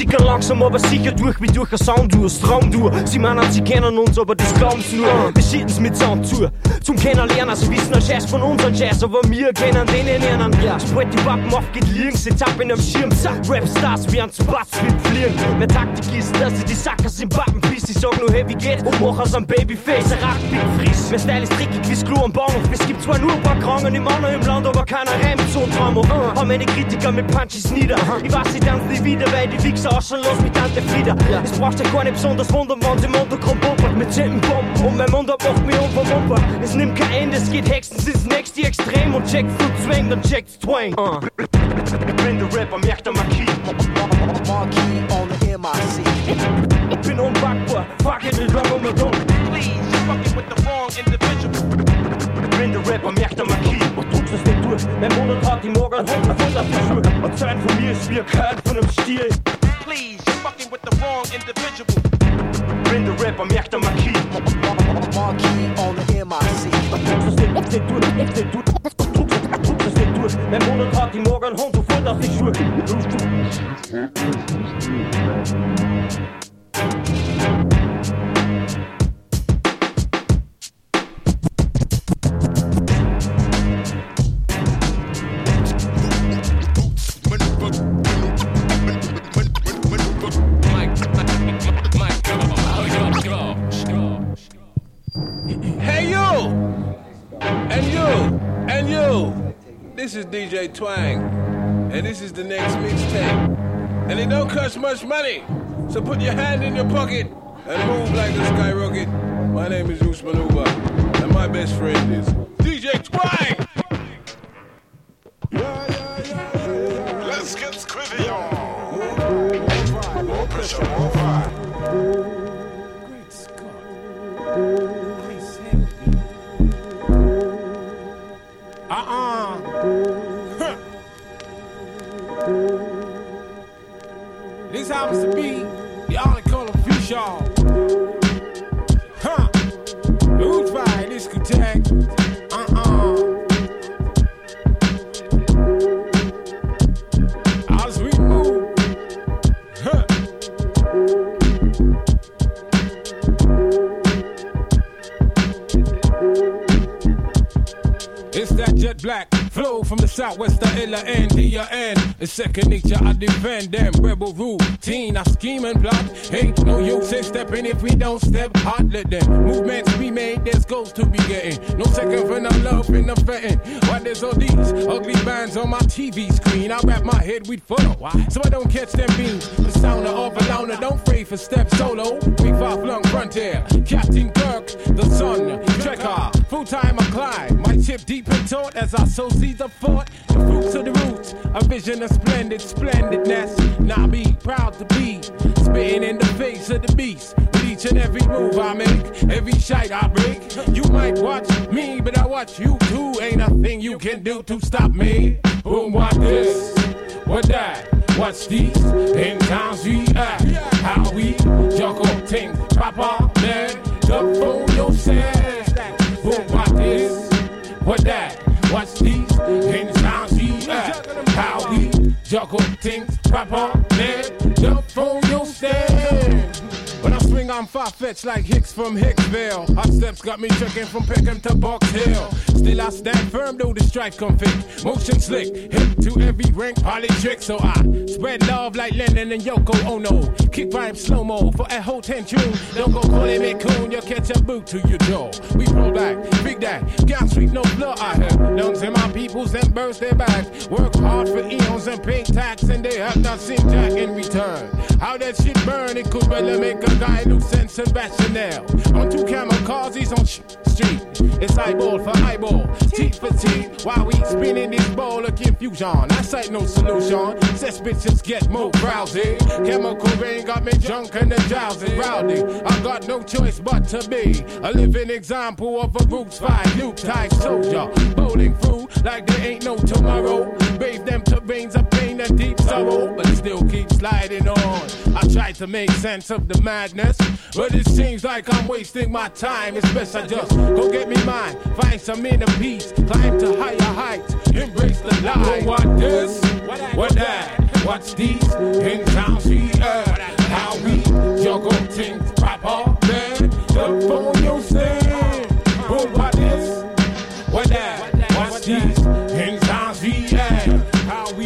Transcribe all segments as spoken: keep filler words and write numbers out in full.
sickern langsam, aber sicher durch wie durch ein Soundtour, Traumtour. Sie meinen, sie kennen uns, aber das glauben's nur. Wir schieden's mit Sound zu, zum Kennenlernen. Sie wissen ein Scheiß von unseren Scheiß, aber wir kennen denen lernen. Sobald die Wappen aufgeht, liegen sie zapp in einem Schirm. Rapstars werden zu Bassflip fliegen. Meine Taktik ist, dass sie die Sackers im Wappen bis. Ich sag nur, hey, wie geht's? Und mach aus einem Babyface ein Rackpick friss. Mein Style ist dreckig wie's Klo am Bahnhof. Es gibt zwar nur ein paar Kranken im anderen im Land, aber keiner reimt so ein Traum. Uh, hau meine Kritiker mit Punches nieder. Ich weiß, ich tanze nie wieder, weil die Wichser ausschauen lassen mit Tante Frieda. Es braucht ja gar nicht besonders wundern, wenn sie im Untergrund bumpert mit zehn Bomben. Und mein Mund macht mich unverwundbar. Es nimmt kein Ende, es geht hexens ins nächste Extrem. Und checkt Food Swing, dann checkt's Twang. Uh. Bin der Rapper, merkt der Marquis. Marquis on the M I C. Bin unpackbar, fuck it, ich rap um mich rum. Please, you're fucking with the wrong individual. Bin der Rapper, merkt der Marquis. Was druckst das nicht durch? Mein Monat hat die Morgen und Hund auf die Schuhe. Und Zeit von mir ist wie ein Kerl von einem Stier. Please, you're fucking with the wrong individual. Bin der Rapper, merkt der Marquis. Marquis on the M I C. Was druckst das nicht, nicht durch? Nicht durch. Was druckst das nicht durch? Mein Monat hat die Morgen und Hund auf die Schuhe. Hey you! And you! And you! This is D J Twang, and this is the next mixtape. And it don't cost much money, so put your hand in your pocket and move like a skyrocket. My name is Usman Uba, and my best friend is D J Twang! Yeah, yeah, yeah, yeah. Let's get squiddy, y'all. More pressure, more fire. Great Scott. Uh-uh. Huh. This happens to be the only color fish, y'all. Huh. Who's right? This could take. Uh-uh. As we move. Huh. It's that jet black flow from the southwest to L N D N. It's second nature, I defend them. Rebel routine, I scheme and plot. Ain't no use in stepping if we don't step hard. Let them movements be made, there's goals to be getting. No second for no love in the fetting. Why there's all these ugly bands on my T V screen? I wrap my head with photo, so I don't catch them beams. The sound of a loner, don't pray for step solo. We far flung frontier, Captain Kirk, the sun, trekker, full time I climb. My chip deep in thought as I sow seeds of thought. The fruits of the roots, a vision of splendid splendidness. Now be proud to be spitting in the face of the beast. With each and every move I make, every shite I break. You might watch me, but I watch you too. Ain't a thing you can do to stop me. Boom, what this? What that? What's these? In towns we act. How we juggle things. Papa, man, up for yourself. Boom, what this? What that? What's these? In towns we act. How we juggle things. Papa, man, up for yourself. When I swing, I'm far-fetched like Hicks from Hicksville. Hot steps got me checking from Peckham to Box Hill. Still I stand firm, though the strife come fit. Motion slick, hip to every rank, party trick. So I spread love like Lennon and Yoko Ono. Kick rhyme slow-mo for a whole ten tune. Don't go calling me coon, you'll catch a boot to your jaw. We roll back, big that, can't sweep no blood I have. Lungs in my peoples and burst their back. Work hard for eons and pay tax, and they have not seen Jack in return. How that shit burn, it could really make a guy lose sense of rationale. On two camel cars, he's on sh- street. It's eyeball for eyeball, teeth for teeth. While we spinning this ball of confusion, I sight no solution. Says bitches get more drowsy. Chemical rain got me drunk and the drowsy rowdy. I got no choice but to be a living example of a roots fight, Luke type soldier. Bowling through like there ain't no tomorrow. Brave them terrains of pain and deep sorrow, but still keep sliding on. I try to make sense of the madness, but it seems like I'm wasting my time. It's best I just go get me mine, find some inner peace, climb to higher heights, embrace the light. What this? What that? What's these? In towns we are.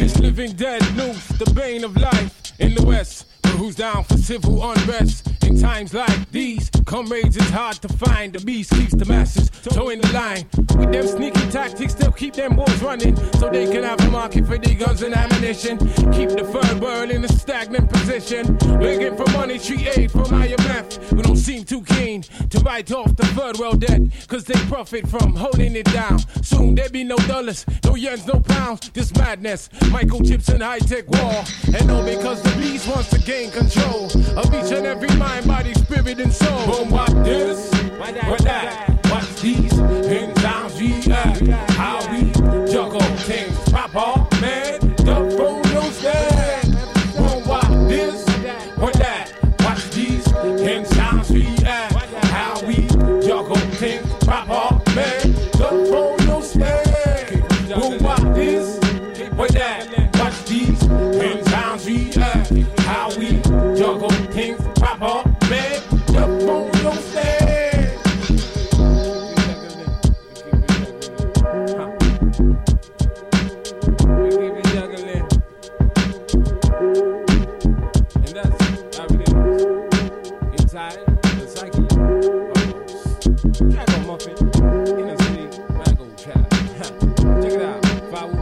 It's living dead news, the bane of life in the West. But who's down for civil unrest? In times like these, comrades it's hard to find. The beast keeps the masses towing the line. With them sneaky tactics, they'll keep them boys running, so they can have a market for their guns and ammunition. Keep the third world in a stagnant position, begging for money, treat aid from I M F, who don't seem too keen to write off the third world debt, cause they profit from holding it down. Soon there be no dollars, no yens, no pounds, just madness, microchips and high-tech war. And all because the beast wants to gain control of each and every mind, body, spirit, and soul. But what this, what that, what's these, in times we act, how we juggle things, pop off, man, the phone don't stand. But what this, what that, what's these, in times we act, how we juggle things, pop off, man, the phone don't stand. But what this, what that, what's these, in times we act, how we juggle things, pop off, man, the phone don't stand. We keep it juggling. And that's how it is. Inside, the psyche. Oh, track on muffin. Inner city, waggle child. Check it out. Follow.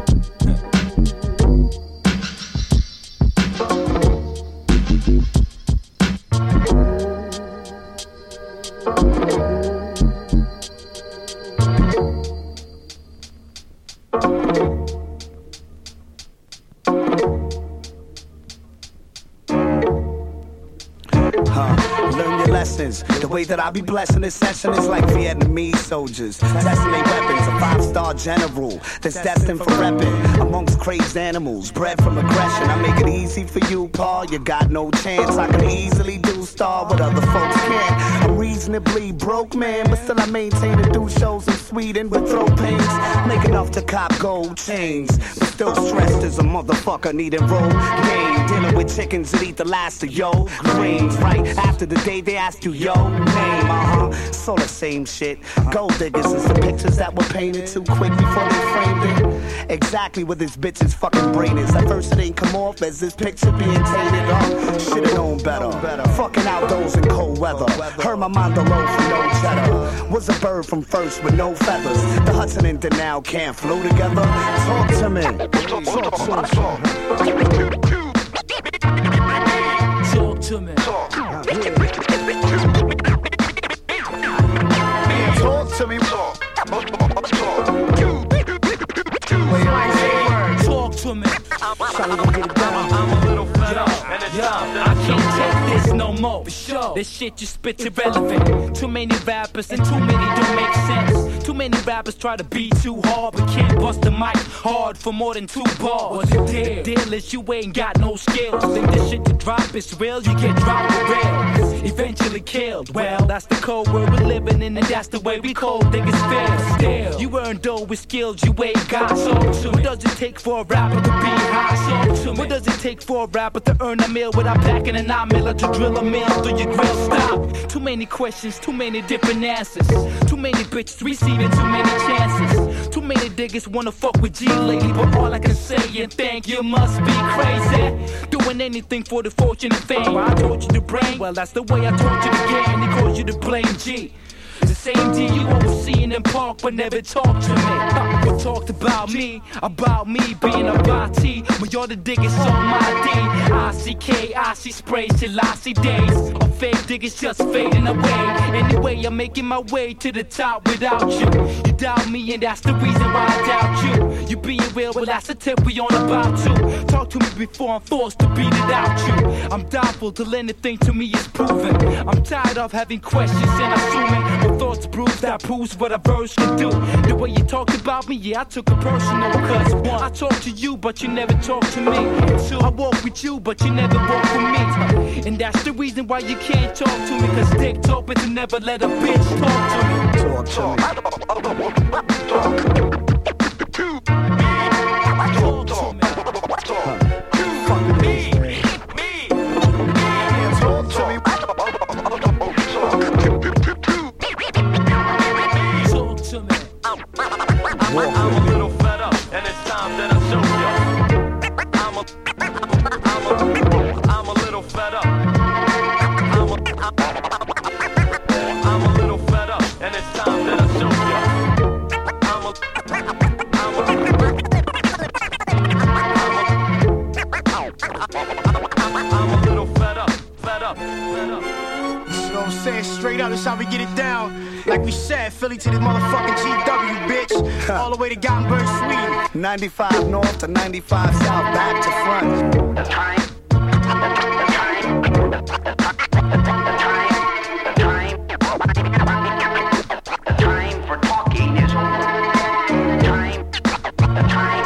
The way that I be blessing this session is like Vietnamese soldiers testing their weapons. A five-star general that's destined for repping amongst crazed animals, bred from aggression. I make it easy for you, Paul. You got no chance. I can easily do star what other folks can't. I'm reasonably broke, man, but still I maintain to do shows in Sweden with throat pains. Make enough to cop gold chains, but still stressed as a motherfucker needing road game. Dealing with chickens that eat the last of yo greens. Right after the day they asked you yo name, uh-huh, it's all the same shit. Gold diggers is the pictures that were painted too quick before they framed it. Exactly what this bitch's fucking brain is. At first it ain't come off as this picture being tainted up. Should've known better. Fucking outdoors in cold weather. Heard my mind low for no cheddar. Was a bird from first with no feathers. The Hudson and Denal can't flow together. Talk to me. Talk, talk, talk, talk. Talk to me. Talk to me. Talk. Talk to me. I'm a little fed up, and it's time that I can't take this no more. For sure. This shit you spit's irrelevant. Too many rappers and too many don't make sense. Too many rappers try to be too hard, but can't bust the mic hard for more than two bars. What's the deal? Deal is you ain't got no skills. Think this shit you drop is real, you get dropped for real. Eventually killed. Well, that's the cold world we're living in, and that's the way we cold niggas feel. Still, you earn dough with skills you ain't got. So, what does it take for a rapper to be high? So, what does it take for a rapper to earn a meal without packing a nine miller to drill a mill through your grill? Stop. Too many questions, too many different answers. Too many bitches receiving too many chances. Too many diggers wanna fuck with G lately, but all I can say and think you must be crazy. Doing anything for the fortune and fame. Why I taught you the brain? Well, that's the way I taught you the game, and they called you to blame G. The same D you always see in the park, but never talk to me. But talked about me, about me being a body. But you're the diggers on my D. I C K, I see sprays till I see days. A fake diggers just fading away. Anyway, I'm making my way to the top without you. You doubt me, and that's the reason why I doubt you. You being real, well, that's the tip we on about to. Talk to me before I'm forced to beat it out you. I'm doubtful till anything to me is proven. I'm tired of having questions and assuming. Thoughts prove that proves what a verse can do. The way you talked about me, yeah, I took it personal. Cause one, I talk to you, but you never talk to me. Two, I walk with you, but you never walk with me. And that's the reason why you can't talk to me. Cause dick talk, but you never let a bitch talk to me. Talk to me. Talk to me. Fuck me. Me. Talk to me. I'm a little fed up, and it's time that I show you. Straight up, that's how we get it down. Like we said, Philly to the motherfucking G W, bitch. All the way to Gothenburg, Sweden. ninety-five north to ninety-five south, back to front. The time, the time, the time, the time, the time, the time for talking is over. Time, the time,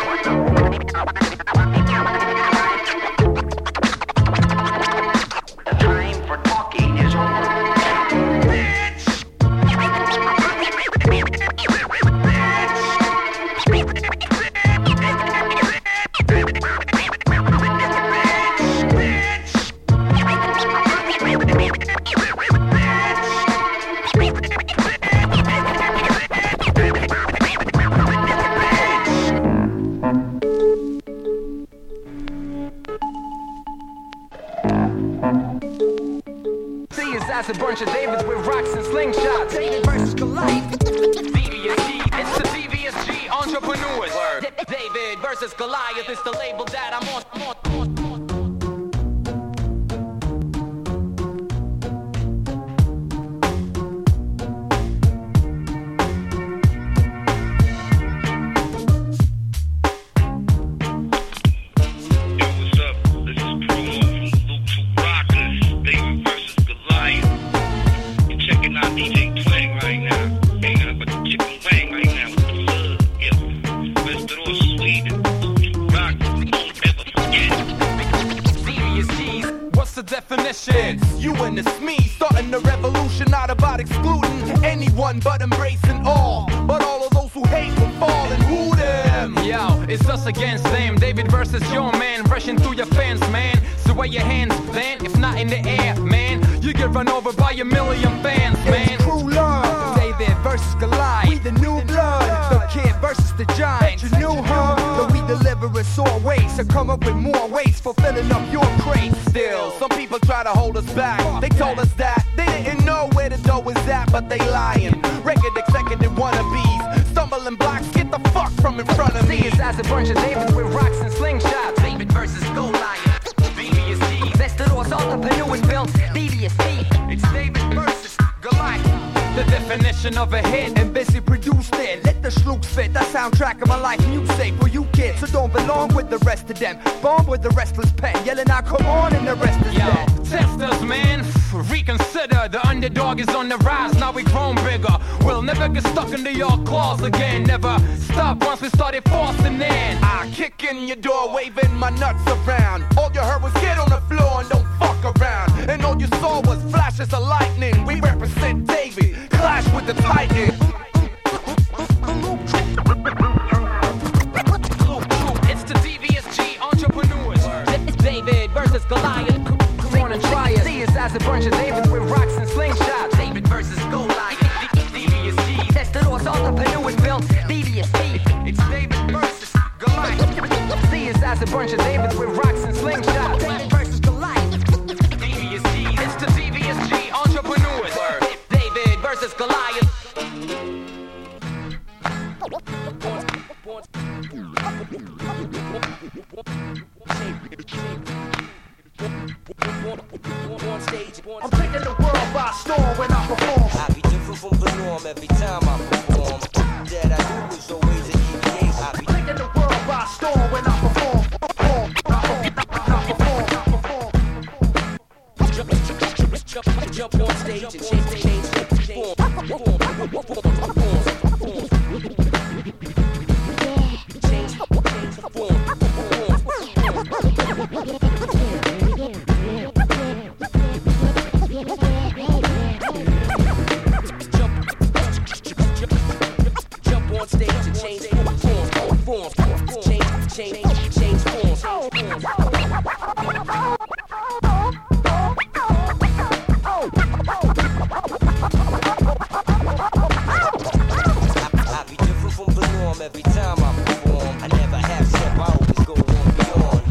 the time for talking is over. As a bunch of Davids with rocks and slingshots. David versus Goliath. D V S G, it's the D V S G entrepreneurs. Word. D- David versus Goliath is the label that I'm on. I'm on, I'm on. You and it's me, starting a revolution, not about excluding anyone but embracing all. But all of those who hate will fall and who them. Yo, it's us against them. David versus your man, rushing through your fence, man. So where your hands then, if not in the air, man, you get run over by a million fans, man. It's true love. David versus Goliath. We the new blood. The kid versus the giant. You knew her, but we deliver in sore ways. So come up with more ways for filling up your crate. Still, some people try to hold us back. They told us that they didn't know where the dough was at, but they lying. Record executive wannabes, stumbling blocks. Get the fuck from in front of me. See us as a bunch of Davids with rocks and slingshots. David versus Goliath. D V S G. Västerås entreprenören built D V S G. It's David versus Goliath. The definition of a hit, and busy produced it. Let the slooks fit, the soundtrack of my life music for you kids, so don't belong with the rest of them. Bomb with the restless pen, yelling out come on and the rest is yo, dead. Test us, man, reconsider. The underdog is on the rise, now we grown bigger. We'll never get stuck into your claws again. Never stop once we started forcing in. I kick in your door, waving my nuts around. All you heard was get on the floor and don't fuck around. And all you saw was flashes of lightning. We represent David, clash with the Titan. It's the D V S G entrepreneurs. It's David versus Goliath. Come on and try us. See us as a bunch of Davids with rocks and slingshots. David versus Goliath. D V S G. Västerås entreprenören built D V S G. It's David versus Goliath. See us as a bunch of Davids with rocks and slingshots. David versus Goliath. D V S G. It's the D V S G entrepreneurs. David versus Goliath. I'm taking the world by storm when I perform. I be different from the norm every time I perform. That I do is always a deviation. I be taking the world by storm when I perform. Perform, perform, perform. Jump, jump, jump, jump on stage and change, change, form, form, form, form, form. Change, change, form, jump on stage and change form, form, form, change, change, change forms. I be different from the norm every time I perform. I never have step, I always go on beyond.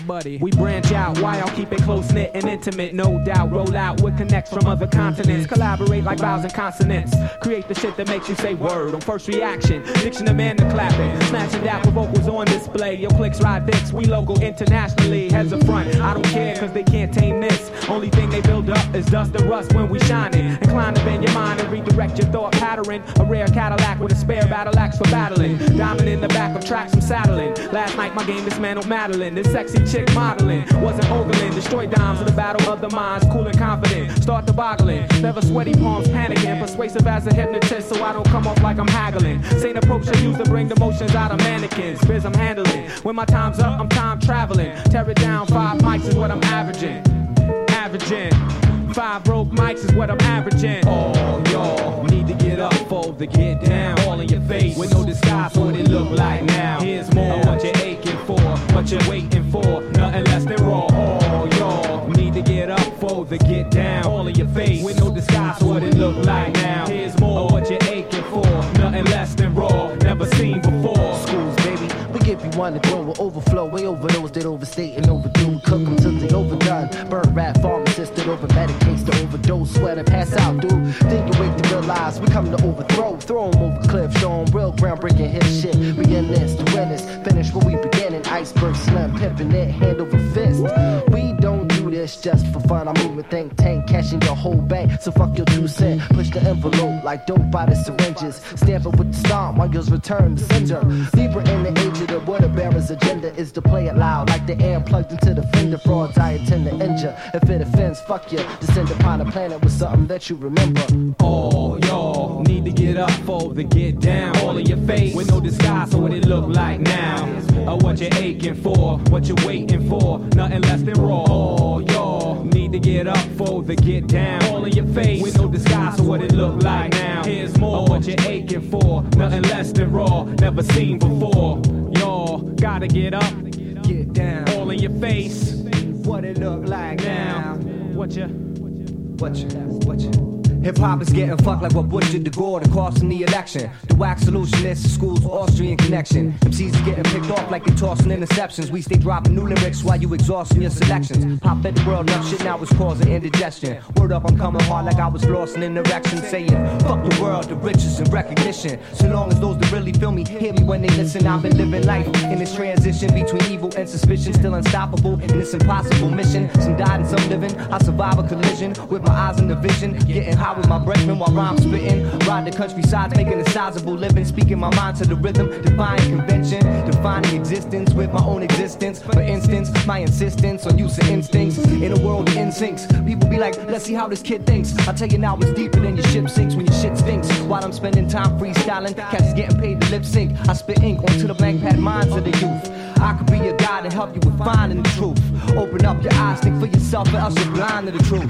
buddy. We branch out, why I'll keep it close knit and intimate, no doubt. Roll out with connects from other continents. Collaborate like vowels and consonants. Create the shit that makes you say word on first reaction. Diction Amanda clapping, smashing that with vocals on display. Yo, clicks ride dicks, we local internationally. Heads up front, I don't care cause they can't tame this. Only thing they build up is dust and rust when we shining. Incline to bend your mind and redirect your thought pattern. A rare Cadillac with a spare battle axe for battling. Diamond in the back of tracks I'm saddling. Last night my game dismantled Madeline. This sexy chick modeling wasn't ogling. Destroy dimes in the battle of the minds. Cool and confident, start the boggling. Never sweaty palms panicking. Persuasive as a hypnotist so I don't come off like I'm haggling. Same approach I use to bring the motions out of mannequins. Biz I'm handling. When my time's up I'm time traveling. Tear it down, five mics is what I'm averaging. Averaging. Five broke mics is what I'm averaging. Oh, y'all need to get up, fold to get down. All in your face with no disguise for what it look like now. Here's more what you're aching for, what you're waiting for. Nothing less than raw. Oh, y'all need to get up, fold to get down. All in your face with no disguise for what it look like now. Here's more what you're aching for. Nothing less than raw, never seen before. Schools, baby, we give you one to grow, we'll overflow. Way over those that overstate and overdo. Cook them till they overdone. Burn rat pharmacist that over medicates to overdose. Sweat and pass out, dude. Then you wake to realize we come to overthrow. Throw them over cliff, show them real groundbreaking hit shit. We in this to win this. Finish where we beginning. Iceberg slim, pimping it, hand over fist. We don't do this just for fun. I mean, we think tank, cashing your whole bank. So fuck your two cent. Push the envelope like dope by the syringes. Stamp it with the stomp while yours return the sender. Libra in the age of the water bearer's agenda is to play it loud like the air plugged into the fender. Frauds I intend to injure. If it offends, fuck you. Descend upon a planet with something that you remember. Oh, y'all need to get up, fold to get down. All in your face with no disguise for what it look like now. Or what you're aching for, what you're waiting for. Nothing less than raw. Oh, y'all need to get up, fold to get down. All in your face with no disguise for what it look like now. Here's more what you're aching for. Nothing less than raw, never seen before. Y'all gotta get up, get down. All in your face, what it look like now. What you, what you, what you. Hip-hop is getting fucked like what Bush did to Gore, the cost in the election. The wax solutionist, the school's Austrian connection. M Cs are getting picked off like they tossing interceptions. We stay dropping new lyrics while you exhausting your selections. Pop fed the world enough shit now it's causing indigestion. Word up, I'm coming hard like I was lost in an erection. Saying, fuck the world, the riches and recognition. So long as those that really feel me, hear me when they listen. I've been living life in this transition between evil and suspicion. Still unstoppable in this impossible mission. Some died and some living. I survive a collision with my eyes in the vision. Getting high with my brethren while rhymes spitting. Ride the countrysides, making a sizable living. Speaking my mind to the rhythm, defying convention. Defining existence with my own existence. For instance, my insistence on use of instincts. In a world of instincts, people be like, let's see how this kid thinks. I tell you now it's deeper than your ship sinks when your shit stinks. While I'm spending time freestyling, cats is getting paid to lip sync. I spit ink onto the blank pad minds of the youth. I could be your guide to help you with finding the truth. Open up your eyes, think for yourself, or else you're blind to the truth.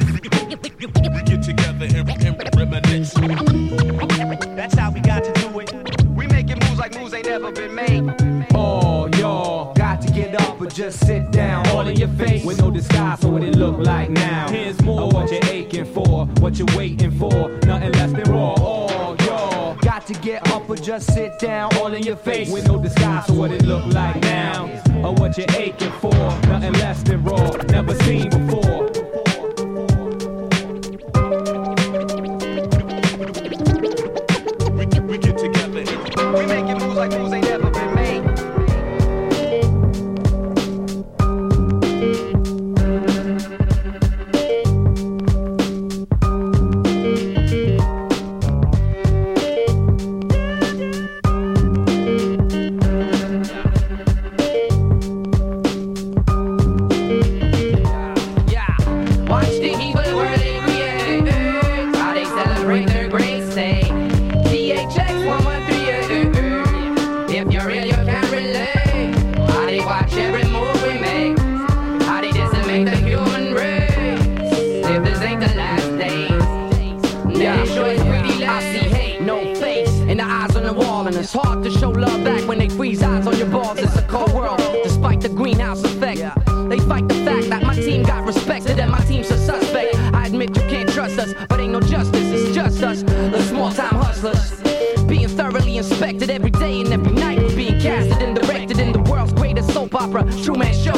We get together and, and reminisce. That's how we got to do it. We making moves like moves ain't never been made. Oh, y'all got to get up or just sit down. All in your face with no disguise for what it look like now. Here's more what you're aching for, what you're waiting for. Nothing less than raw. Oh, y'all got to get up or just sit down. All in your face with no disguise for what it look like now. Or what you're aching for. Nothing less than raw, never seen before. We get together and we making moves like moves ain't never been made.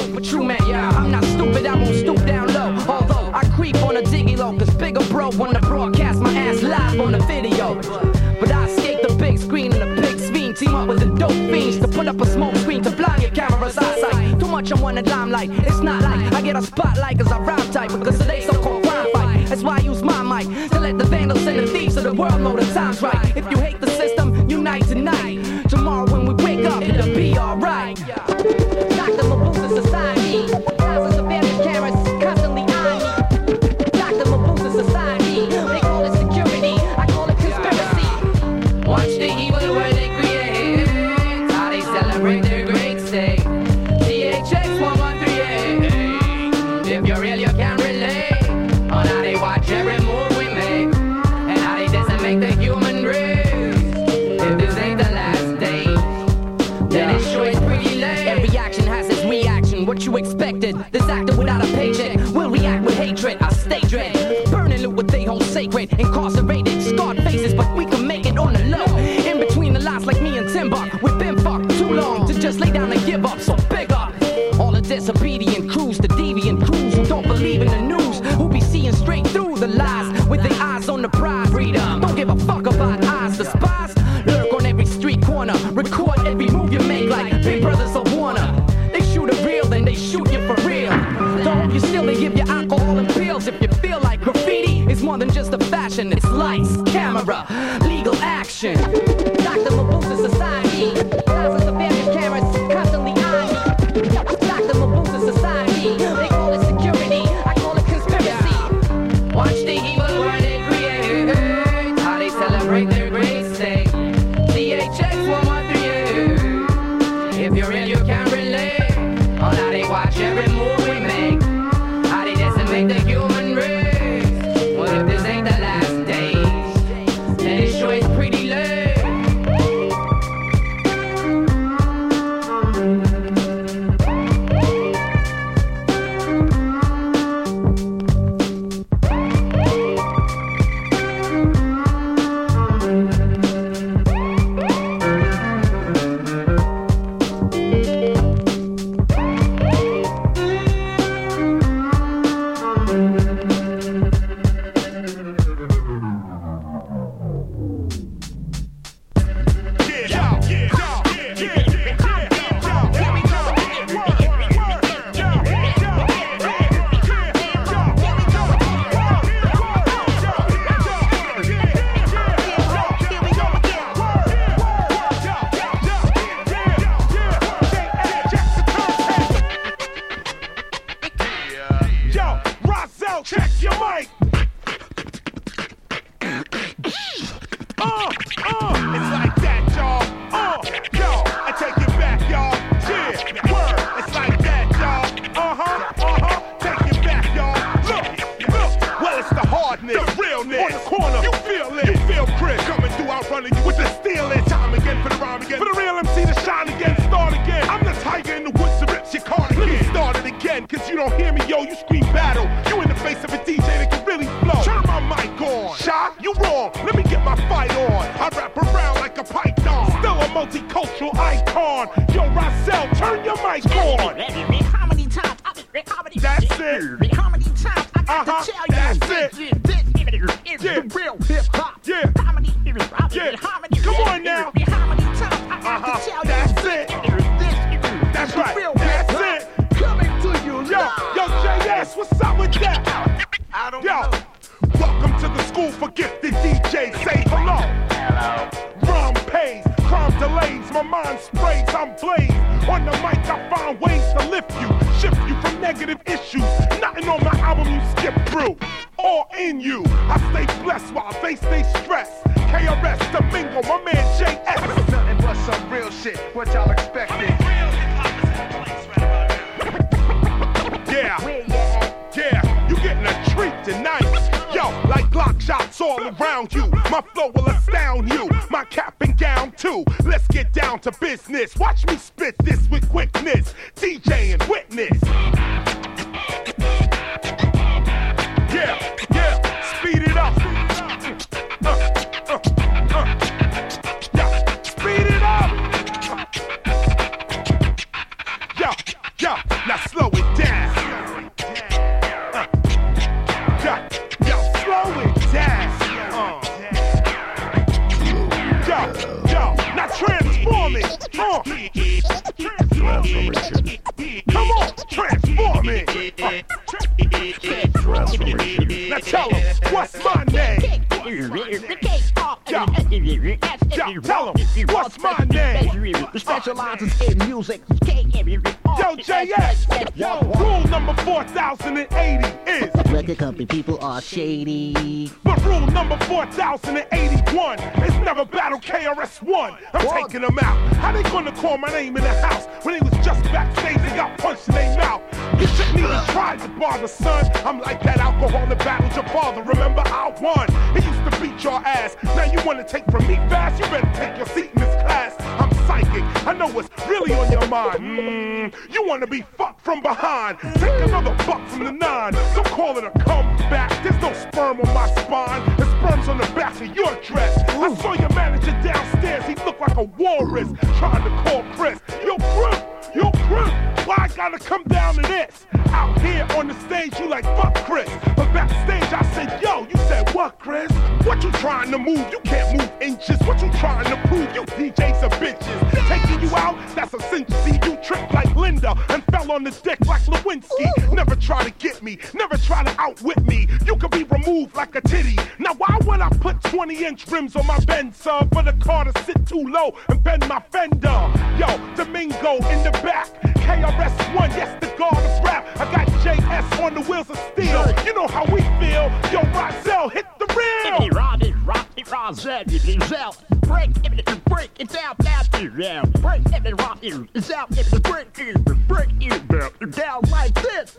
dope, but true man, yeah. I'm not stupid, I won't stoop down low. Although I creep on a diggy low, cause bigger bro wanna broadcast my ass live on the video. But I escape the big screen and the big screen. Team up with the dope fiends to put up a smoke screen to blind your camera's eyesight. Too much I want a limelight. It's not like I get a spotlight cause I rhyme tight. Because today's so-called crime fight. That's why I use my mic to let the vandals and the thieves of the world know the time's right. If you hate the system, unite tonight. Tomorrow when we wake up, it'll be alright. Doctor Mabuza Society. Thousands of various cameras constantly eyeing me. Doctor Mabuza Society. They call it security. I call it conspiracy. Watch the evil where they create. How they celebrate their great state. T H X one one three eight. If you're real, you can relate. On how they watch every move we make. And how they decimate the human race. If this ain't the last day, then it sure is pretty late. Every action has its reaction. What you expected? This actor without a paycheck will react with hatred. I stay dread. Burning loot what they hold sacred. Incarcerated, scarred faces, but we can make it on the low. In between the lines like me and Timber. We've been fucked too long to just lay down and give up. So big up. All the disobedient crews, the deviant crews who don't believe in the news, who be seeing straight through the lies with their eyes on the prize. Freedom. Don't give a fuck about eyes. The spies lurk on every street corner. Record every move you make like Big Brothers of Warner. They shoot a real, then they shoot you for real. Don't you still they give you alcohol and pills if you feel like graffiti is more than just a fashion. It's lights, camera, legal action. Doctor Mabuza Society. Thousands of various cameras constantly eyeing me. Doctor Mabuza Society. They call it security. I call it conspiracy. Watch the evil where they create. How they celebrate their great state. T H X one one three eight. If you're real, you can relate. On how they watch every move we make. How they decimate the human race. What if this ain't the last days? Then it sure is pretty late. Now slow Transformation. Now tell them, what's my name? Yo, yo, tell them, what's my name? Specializes in music. Yo, J S, yo, rule number four thousand eighty is Record company people are shady. But rule number four thousand eighty-one is never battle K R S One. I'm what? Taking them out. How they gonna call my name in the house when he was just backstage? They got punched in their mouth. You shouldn't even try to bother, son. I'm like that alcohol that battled your father. Remember, I won. He used to beat your ass. Now you wanna take from me fast? You better take your seat in this class. I'm psychic. I know what's really on your mind. Mm, you wanna be fucked from behind. Take another buck from the nine. Don't call it a comeback. There's no sperm on my spine. The sperm's on the back of your dress. I saw your manager downstairs. He looked like a walrus trying to call Chris. Yo, crew, yo, crew. Why I gotta come down to this? Out here on the stage, you like fuck Chris. But backstage, I said, yo, you said what, Chris? What you trying to move? You can't move inches. What you trying to prove? You D Js are bitches. Taking you out, that's a cinch. See, you tripped like Linda and fell on the dick like Lewinsky. Never try to get me, never try to outwit me. You could be removed like a titty. Now why would I put twenty inch rims on my Benz, sir? For the car to sit too low and bend my fender. Yo, Domingo in the back. K R S One, yes, the god of rap. I got J S on the wheels of steel. You know how we feel. Yo, Rozelle, hit the real. Roddy, Roddy, Rozelle, Rozelle. Break it, break it down, down, down. Break it, Roddy, Rozelle, break it, break it down like this.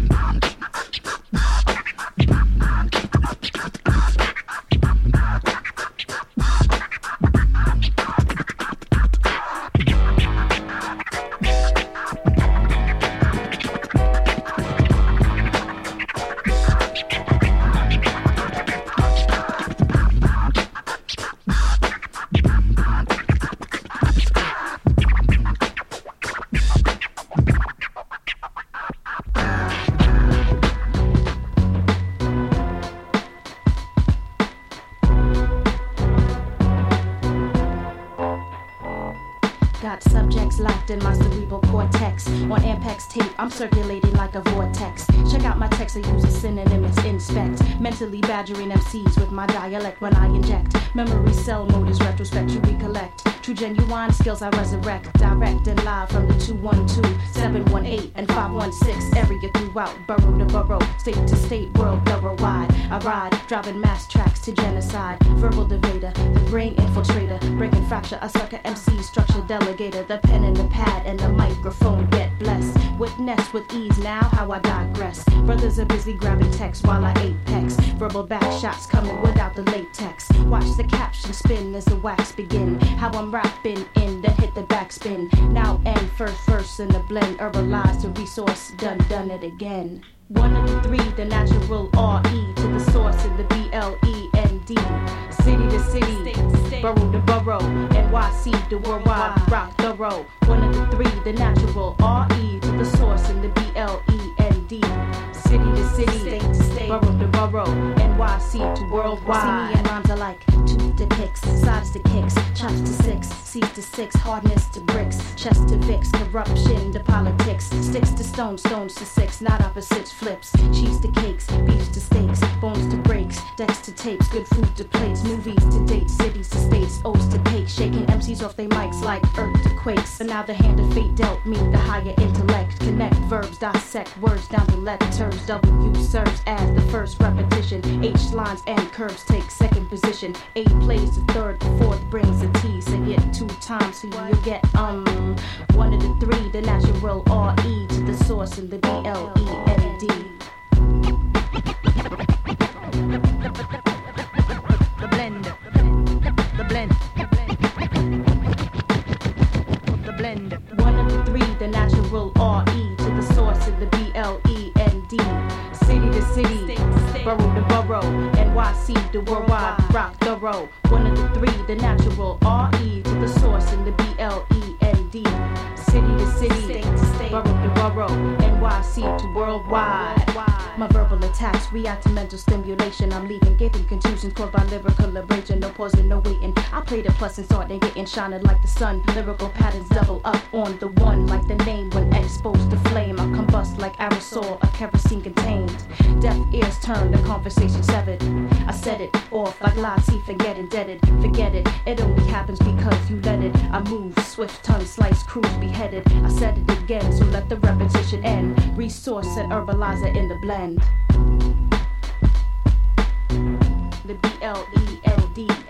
Locked in my cerebral cortex. On Ampex tape, I'm circulating like a vortex. Check out my text, I use a synonym as inspect. Mentally badgering M Cs with my dialect when I inject. Memory cell mode is retrospect, you recollect. True genuine skills I resurrect. Direct and live from the two one two, seven one eight, and five one six. Area throughout, borough to borough, state to state, world thorough wide. I ride, driving mass tracks to genocide. Verbal debater, the brain infiltrator. Breaking fracture, a sucker M C structure delegator. The pen and the pad and the microphone get blessed. Witness with ease now how I digress. Brothers are busy grabbing text while I apex. Verbal back shots coming without the latex. Watch the caption spin as the wax begin. How I'm rapping in, then hit the backspin. Now end first verse in the blend. Herbalize the resource, done, done it again. One of the three, the natural R E to the source in the B L E N D. City to city, state to state, borough to borough, N Y C to worldwide, rock the road. One of the three, the natural R E to the source in the B L E N D. City to city, state to state, borough to borough, N Y C to worldwide. See me and rhymes are like tooth to picks, sides to kicks, chops to six, C's to six, hardness to bricks, chest to Vicks, corruption to politics, sticks to stones, stones to six, not opposites, flips, cheese to cakes, beefs to steaks, bones to breaks, decks to tapes, good food to plates, movies to dates, cities to states, O's to cakes, shaking M Cs off they mics like earth to quakes. And now the hand of fate dealt me the higher intellect, connect verbs, dissect words down to letters. W serves as the first repetition, H lines and curves take second position, A plays the third, the fourth brings a T, say it two times so you'll get um one of the three, the natural R E to the source in the B L E N D. The blend, the blend, the blend. One of the three, the natural R E to the source in the B L E N D. City to city, state to state, borough to borough, N Y C to worldwide, rock the road. One of the three, the natural R E to the source in the B L E N D. City to city, state to state, borough to borough, N Y C to worldwide. My verbal attacks react to mental stimulation. I'm leaving, giving contusions caused by lyrical liberation. No pausing, no waiting. I play the plus and start and getting shining like the sun. Lyrical patterns double up on the one, like the name when exposed to flame. I combust like aerosol, a kerosene contained. Deaf ears turn, the conversation severed. I set it off like live teeth and get indebted. Forget it, it only happens because you let it. I move, swift tongue slice, cruise beheaded. I said it again, so let the repetition end. Resource and herbalizer in the blend. The B L E L D